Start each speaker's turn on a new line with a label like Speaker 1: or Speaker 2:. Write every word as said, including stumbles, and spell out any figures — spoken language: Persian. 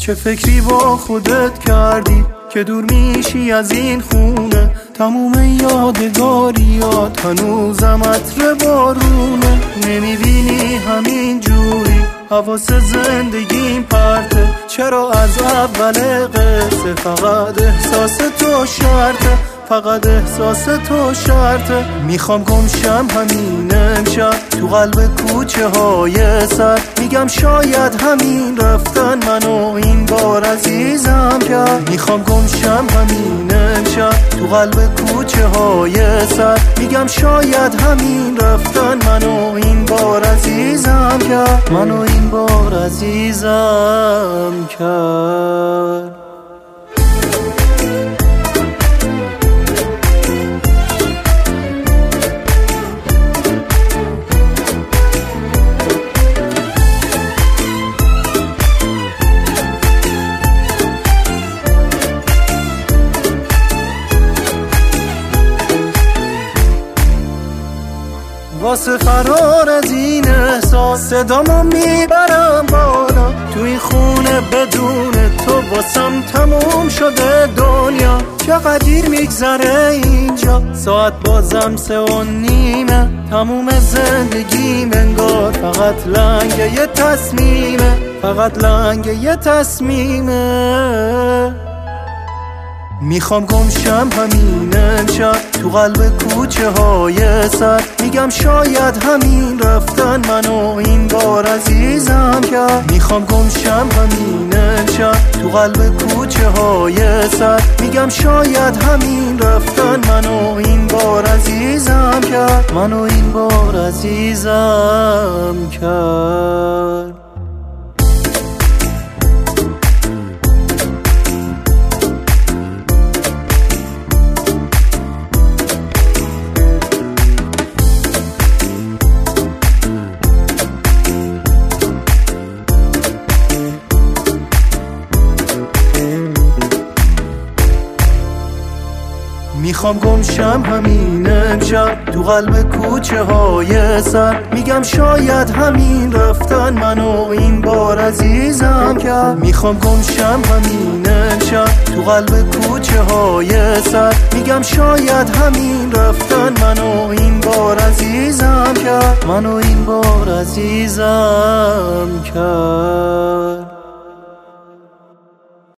Speaker 1: چه فکری با خودت کردی که دور میشی از این خونه؟ تموم یادگاریات هنوزم عطر بارونه. نمیبینی همین جوری حواس زندگیم پرته؟ چرا از اول قصه فقط احساس تو شرطه؟ فقط احساس تو شرطه. میخوام گمشم همین امشب تو قلب کوچه های سر. میگم شاید همین رفتن منو این بار عزیزم کرد. میخوام گمشم همین امشب تو قلب کوچه های سر. میگم شاید همین رفتن منو این بار عزیزم کرد. منو این بار عزیزم کرد. واسه فرار از این احساس صدامو میبرم بالا. توی خونه بدون تو واسم تموم شده دنیا. چقدر دیر میگذره اینجا، ساعت بازم سه و نیمه. تموم زندگیم انگار فقط لنگ یه تصمیمه. فقط لنگ یه تصمیمه. میخوام گمشم همین امشب تو قلب کوچه های سر. میگم شاید همین رفتن منو این بار عزیزم کرد. میخوام گمشم همین امشب تو قلب کوچه های سر. میگم شاید همین رفتن منو این بار عزیزم کرد. منو این بار عزیزم کرد. میخوام گمشم همین امشب تو قلب کوچه های سر. میگم شاید همین رفتن منو این بار عزیزم کرد. میخوام گمشم همین امشب تو قلب کوچه های سر. میگم شاید همین رفتن منو این بار عزیزم کرد. منو این بار عزیزم کرد.